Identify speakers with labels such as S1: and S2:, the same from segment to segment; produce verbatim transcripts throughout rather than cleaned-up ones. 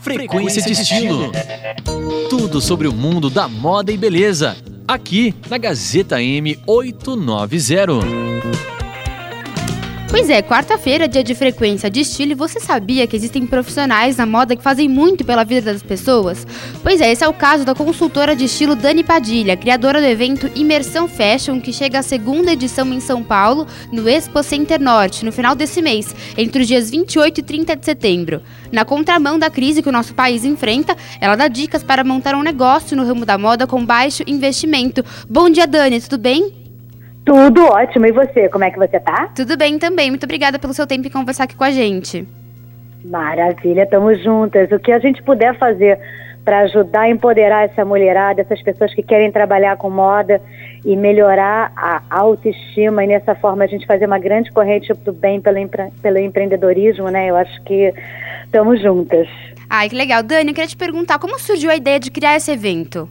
S1: Frequência de Estilo. Tudo sobre o mundo da moda e beleza. Aqui na Gazeta M oitocentos e noventa.
S2: Pois é, quarta-feira, dia de Frequência de Estilo, e você sabia que existem profissionais na moda que fazem muito pela vida das pessoas? Pois é, esse é o caso da consultora de estilo Dani Padilha, criadora do evento Imersão Fashion, que chega à segunda edição em São Paulo, no Expo Center Norte, no final desse mês, entre os dias vinte e oito e trinta de setembro. Na contramão da crise que o nosso país enfrenta, ela dá dicas para montar um negócio no ramo da moda com baixo investimento. Bom dia, Dani, tudo bem?
S3: Tudo ótimo. E você, como é que você tá?
S2: Tudo bem também. Muito obrigada pelo seu tempo e conversar aqui com a gente.
S3: Maravilha, estamos juntas. O que a gente puder fazer para ajudar a empoderar essa mulherada, essas pessoas que querem trabalhar com moda e melhorar a autoestima, e nessa forma a gente fazer uma grande corrente do bem pelo, empre... pelo empreendedorismo, né? Eu acho que estamos juntas.
S2: Ai, que legal. Dani, eu queria te perguntar, como surgiu a ideia de criar esse evento?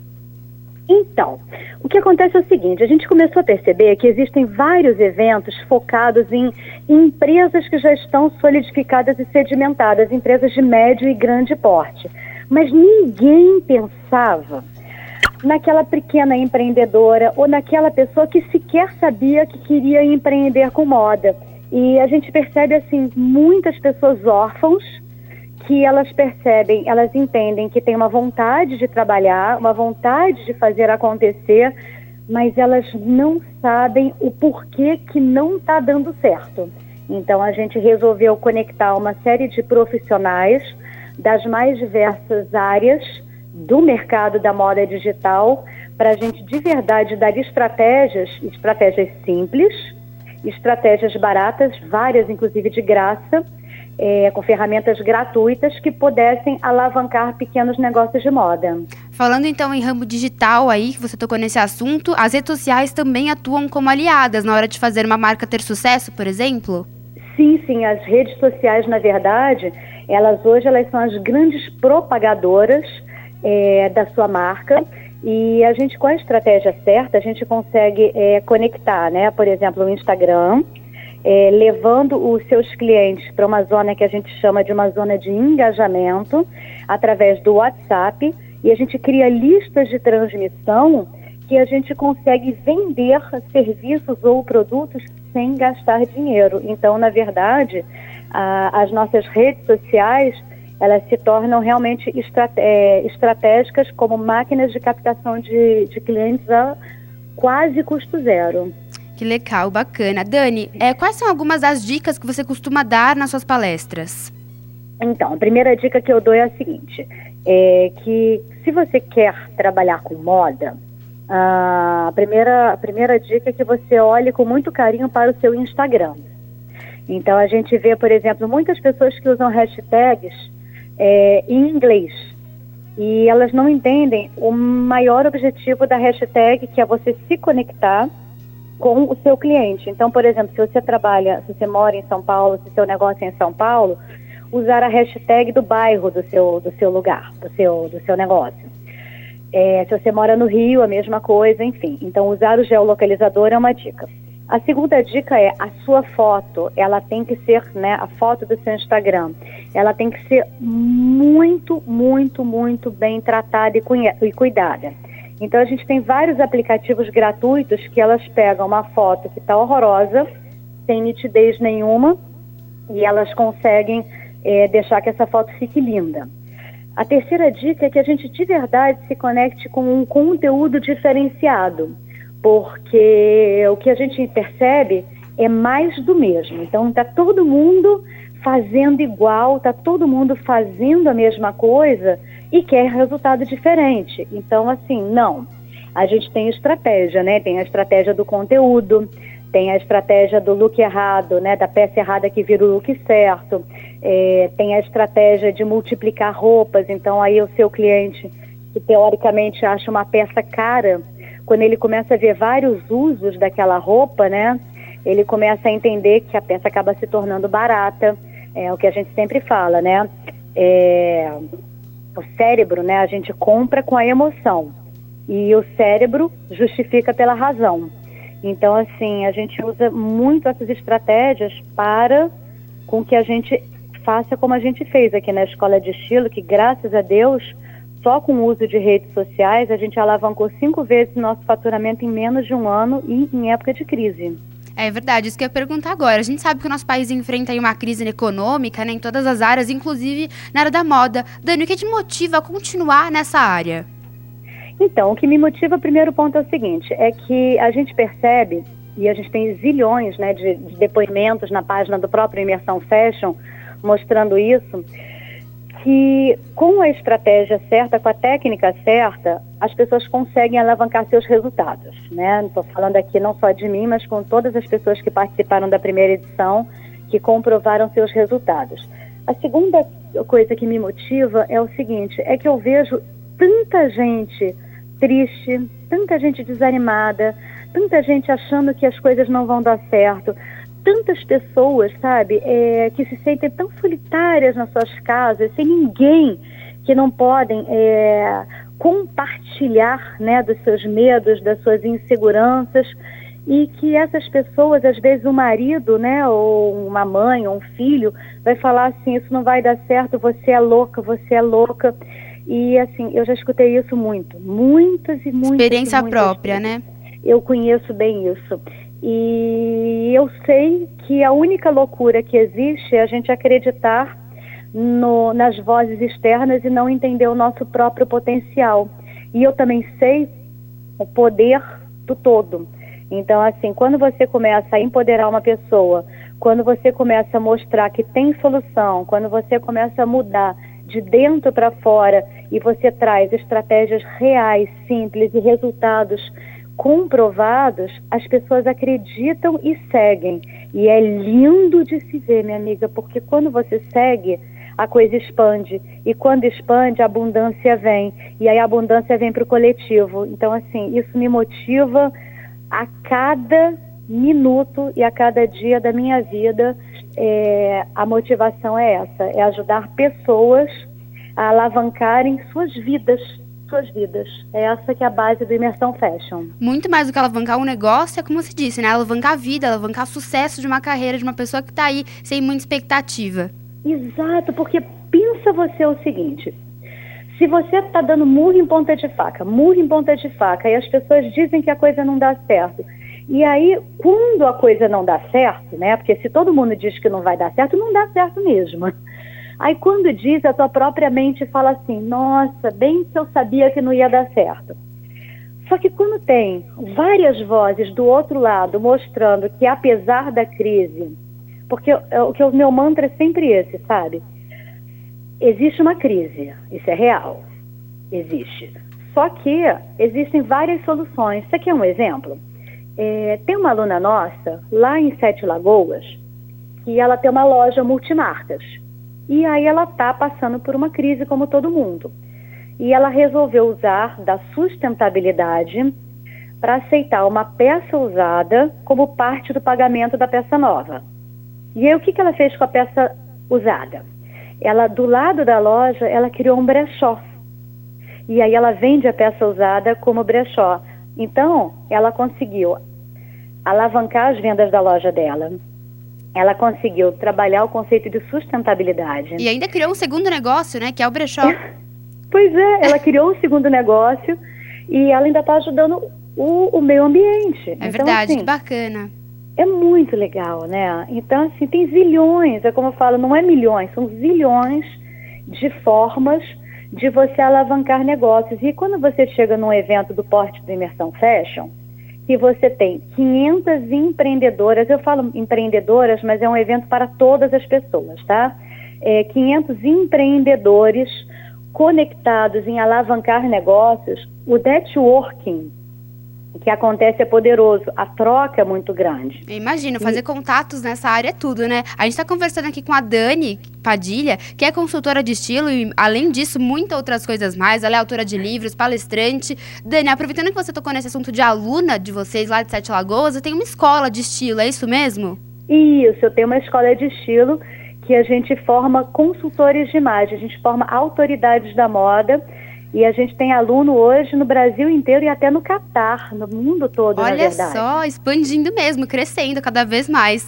S3: Então, o que acontece é o seguinte, a gente começou a perceber que existem vários eventos focados em empresas que já estão solidificadas e sedimentadas, empresas de médio e grande porte. Mas ninguém pensava naquela pequena empreendedora ou naquela pessoa que sequer sabia que queria empreender com moda. E a gente percebe, assim, muitas pessoas órfãos, que elas percebem, elas entendem que tem uma vontade de trabalhar, uma vontade de fazer acontecer, mas elas não sabem o porquê que não está dando certo. Então a gente resolveu conectar uma série de profissionais das mais diversas áreas do mercado da moda digital para a gente de verdade dar estratégias, estratégias simples, estratégias baratas, várias inclusive de graça, É, com ferramentas gratuitas que pudessem alavancar pequenos negócios de moda.
S2: Falando então em ramo digital aí, que você tocou nesse assunto, as redes sociais também atuam como aliadas na hora de fazer uma marca ter sucesso, por exemplo?
S3: Sim, sim, as redes sociais, na verdade, elas hoje elas são as grandes propagadoras é, da sua marca, e a gente, com a estratégia certa, a gente consegue é, conectar, né, por exemplo, o Instagram, É, levando os seus clientes para uma zona que a gente chama de uma zona de engajamento, através do WhatsApp, e a gente cria listas de transmissão que a gente consegue vender serviços ou produtos sem gastar dinheiro. Então, na verdade, a, as nossas redes sociais, elas se tornam realmente estrate, é, estratégicas como máquinas de captação de, de clientes a quase custo zero.
S2: Que legal, bacana. Dani, é, quais são algumas das dicas que você costuma dar nas suas palestras?
S3: Então, a primeira dica que eu dou é a seguinte, é que se você quer trabalhar com moda, a primeira, a primeira dica é que você olhe com muito carinho para o seu Instagram. Então, a gente vê, por exemplo, muitas pessoas que usam hashtags é, em inglês, e elas não entendem o maior objetivo da hashtag, que é você se conectar com o seu cliente. Então, por exemplo, se você trabalha, se você mora em São Paulo, se seu negócio é em São Paulo, usar a hashtag do bairro do seu, do seu lugar, do seu, do seu negócio. É, se você mora no Rio, a mesma coisa, enfim. Então, usar o geolocalizador é uma dica. A segunda dica é a sua foto, ela tem que ser, né, a foto do seu Instagram, ela tem que ser muito, muito, muito bem tratada e cuidada. Então, a gente tem vários aplicativos gratuitos que elas pegam uma foto que está horrorosa, sem nitidez nenhuma, e elas conseguem é, deixar que essa foto fique linda. A terceira dica é que a gente de verdade se conecte com um conteúdo diferenciado, porque o que a gente percebe é mais do mesmo. Então, está todo mundo fazendo igual, está todo mundo fazendo a mesma coisa e quer resultado diferente. Então, assim, não. A gente tem estratégia, né? Tem a estratégia do conteúdo, tem a estratégia do look errado, né? Da peça errada que vira o look certo. É, tem a estratégia de multiplicar roupas. Então, aí o seu cliente, que teoricamente acha uma peça cara, quando ele começa a ver vários usos daquela roupa, né? Ele começa a entender que a peça acaba se tornando barata. É o que a gente sempre fala, né? É, o cérebro, né? A gente compra com a emoção e o cérebro justifica pela razão. Então, assim, a gente usa muito essas estratégias para com que a gente faça como a gente fez aqui na Escola de Estilo, que graças a Deus, só com o uso de redes sociais, a gente alavancou cinco vezes o nosso faturamento em menos de um ano e em época de crise.
S2: É verdade, isso que eu ia perguntar agora. A gente sabe que o nosso país enfrenta aí uma crise econômica, né, em todas as áreas, inclusive na área da moda. Dani, o que te motiva a continuar nessa área?
S3: Então, o que me motiva, primeiro ponto é o seguinte, é que a gente percebe, e a gente tem zilhões, né, de, de depoimentos na página do próprio Imersão Fashion, mostrando isso, que com a estratégia certa, com a técnica certa, as pessoas conseguem alavancar seus resultados, né? Estou falando aqui não só de mim, mas com todas as pessoas que participaram da primeira edição, que comprovaram seus resultados. A segunda coisa que me motiva é o seguinte, é que eu vejo tanta gente triste, tanta gente desanimada, tanta gente achando que as coisas não vão dar certo, tantas pessoas, sabe, é, que se sentem tão solitárias nas suas casas, sem ninguém, que não podem é, compartilhar, né, dos seus medos, das suas inseguranças, e que essas pessoas, às vezes um marido, né, ou uma mãe, ou um filho, vai falar assim, isso não vai dar certo, você é louca, você é louca. E assim, eu já escutei isso muito, muitas e muitas.
S2: Experiência
S3: muitas
S2: própria,
S3: vezes.
S2: né?
S3: Eu conheço bem isso. E eu sei que a única loucura que existe é a gente acreditar no, nas vozes externas e não entender o nosso próprio potencial. E eu também sei o poder do todo. Então, assim, quando você começa a empoderar uma pessoa, quando você começa a mostrar que tem solução, quando você começa a mudar de dentro para fora e você traz estratégias reais, simples e resultados comprovados, as pessoas acreditam e seguem. E é lindo de se ver, minha amiga, porque quando você segue, a coisa expande. E quando expande, a abundância vem. E aí a abundância vem para o coletivo. Então, assim, isso me motiva a cada minuto e a cada dia da minha vida. É, a motivação é essa, é ajudar pessoas a alavancarem suas vidas. suas vidas. É essa que é a base do Imersão Fashion.
S2: Muito mais do que alavancar um negócio, é como se disse, né? Alavancar a vida, alavancar o sucesso de uma carreira, de uma pessoa que está aí sem muita expectativa.
S3: Exato, porque pensa você o seguinte, se você está dando murro em ponta de faca, murro em ponta de faca, e as pessoas dizem que a coisa não dá certo, e aí, quando a coisa não dá certo, né? Porque se todo mundo diz que não vai dar certo, não dá certo mesmo. Aí quando diz, a tua própria mente fala assim, nossa, bem que eu sabia que não ia dar certo. Só que quando tem várias vozes do outro lado mostrando que apesar da crise, porque o que o meu mantra é sempre esse, sabe? Existe uma crise, isso é real, existe. Só que existem várias soluções. Isso aqui é um exemplo. É, tem uma aluna nossa, lá em Sete Lagoas, que ela tem uma loja multimarcas. E aí ela está passando por uma crise como todo mundo. E ela resolveu usar da sustentabilidade para aceitar uma peça usada como parte do pagamento da peça nova. E aí o que, que ela fez com a peça usada? Ela, do lado da loja, ela criou um brechó. E aí ela vende a peça usada como brechó. Então, ela conseguiu alavancar as vendas da loja dela. Ela conseguiu trabalhar o conceito de sustentabilidade.
S2: E ainda criou um segundo negócio, né? Que é o brechó.
S3: Pois é, ela criou um segundo negócio e ela ainda está ajudando o, o meio ambiente.
S2: É
S3: então,
S2: verdade,
S3: assim,
S2: que bacana.
S3: É muito legal, né? Então, assim, tem zilhões, é como eu falo, não é milhões, são zilhões de formas de você alavancar negócios. E quando você chega num evento do porte do Imersão Fashion, que você tem quinhentas empreendedoras, eu falo empreendedoras, mas é um evento para todas as pessoas, tá? É, quinhentos empreendedores conectados em alavancar negócios. O networking que acontece é poderoso, a troca é muito grande.
S2: Imagina, fazer e... contatos nessa área é tudo, né? A gente está conversando aqui com a Dani Padilha, que é consultora de estilo e, além disso, muitas outras coisas mais. Ela é autora de livros, palestrante. Dani, aproveitando que você tocou nesse assunto de aluna de vocês lá de Sete Lagoas, eu tenho uma escola de estilo, é isso mesmo?
S3: Isso, eu tenho uma escola de estilo que a gente forma consultores de imagem, a gente forma autoridades da moda. E a gente tem aluno hoje no Brasil inteiro e até no Catar, no mundo todo,
S2: Olha
S3: na verdade.
S2: Olha só, expandindo mesmo, crescendo cada vez mais.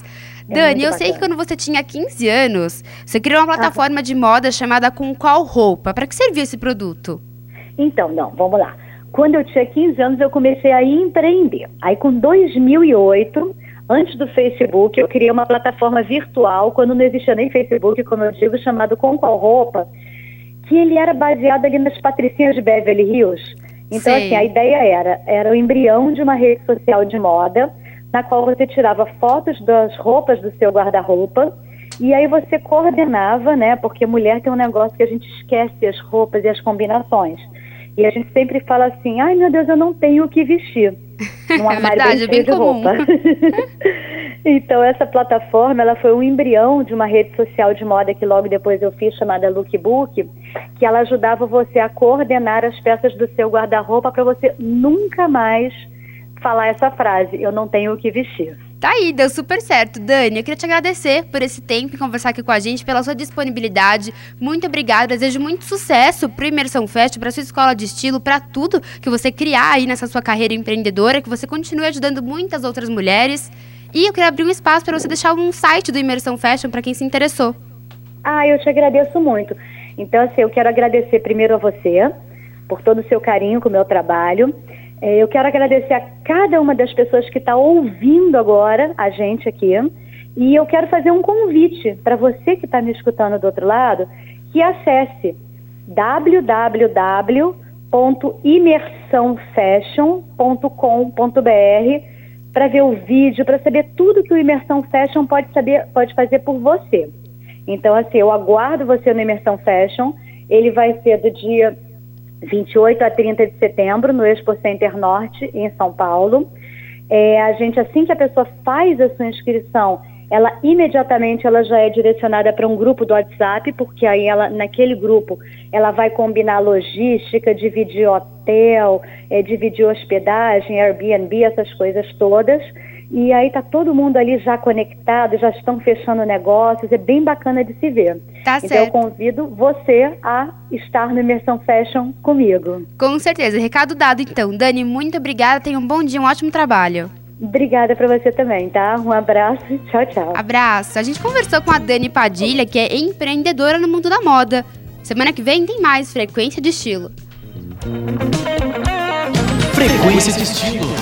S3: É
S2: Dani,
S3: muito
S2: eu sei que
S3: bacana.
S2: quando você tinha quinze anos, você criou uma plataforma ah. de moda chamada Com Qual Roupa? Para que servia esse produto?
S3: Então, não, vamos lá. Quando eu tinha quinze anos, eu comecei a empreender. Aí, com dois mil e oito, antes do Facebook, eu criei uma plataforma virtual, quando não existia nem Facebook, como eu digo, chamado Com Qual Roupa, que ele era baseado ali nas patricinhas de Beverly Hills. Então, Sim. assim, a ideia era, era o embrião de uma rede social de moda, na qual você tirava fotos das roupas do seu guarda-roupa, e aí você coordenava, né, porque mulher tem um negócio que a gente esquece as roupas e as combinações. E a gente sempre fala assim, ai meu Deus, eu não tenho o que vestir. Um armário
S2: é verdade,
S3: bem cheio
S2: é bem
S3: de
S2: comum.
S3: roupa. Então essa plataforma, ela foi um embrião de uma rede social de moda que logo depois eu fiz, chamada Lookbook, que ela ajudava você a coordenar as peças do seu guarda-roupa para você nunca mais falar essa frase, eu não tenho o que vestir.
S2: Tá aí, deu super certo. Dani, eu queria te agradecer por esse tempo e conversar aqui com a gente, pela sua disponibilidade. Muito obrigada, desejo muito sucesso pro Imersão Fashion, pra sua escola de estilo, pra tudo que você criar aí nessa sua carreira empreendedora, que você continue ajudando muitas outras mulheres. E eu queria abrir um espaço para você deixar um site do Imersão Fashion para quem se interessou.
S3: Ah, eu te agradeço muito. Então, assim, eu quero agradecer primeiro a você, por todo o seu carinho com o meu trabalho. Eu quero agradecer a cada uma das pessoas que está ouvindo agora a gente aqui. E eu quero fazer um convite para você que está me escutando do outro lado, que acesse w w w ponto imersão fashion ponto com ponto b r para ver o vídeo, para saber tudo que o Imersão Fashion pode, saber, pode fazer por você. Então, assim, eu aguardo você no Imersão Fashion. Ele vai ser do dia vinte e oito a trinta de setembro, no Expo Center Norte, em São Paulo. É, a gente, assim que a pessoa faz a sua inscrição, ela imediatamente ela já é direcionada para um grupo do WhatsApp, porque aí ela, naquele grupo, ela vai combinar logística, dividir hotel, é, dividir hospedagem, Airbnb, essas coisas todas. E aí tá todo mundo ali já conectado, já estão fechando negócios, é bem bacana de se ver.
S2: Tá
S3: então
S2: certo.
S3: eu convido você a estar no Imersão Fashion comigo.
S2: Com certeza, recado dado então. Dani, muito obrigada, tenha um bom dia, um ótimo trabalho.
S3: Obrigada para você também, tá? Um abraço, tchau, tchau.
S2: Abraço. A gente conversou com a Dani Padilha, que é empreendedora no mundo da moda. Semana que vem tem mais Frequência de Estilo.
S1: Frequência de Estilo.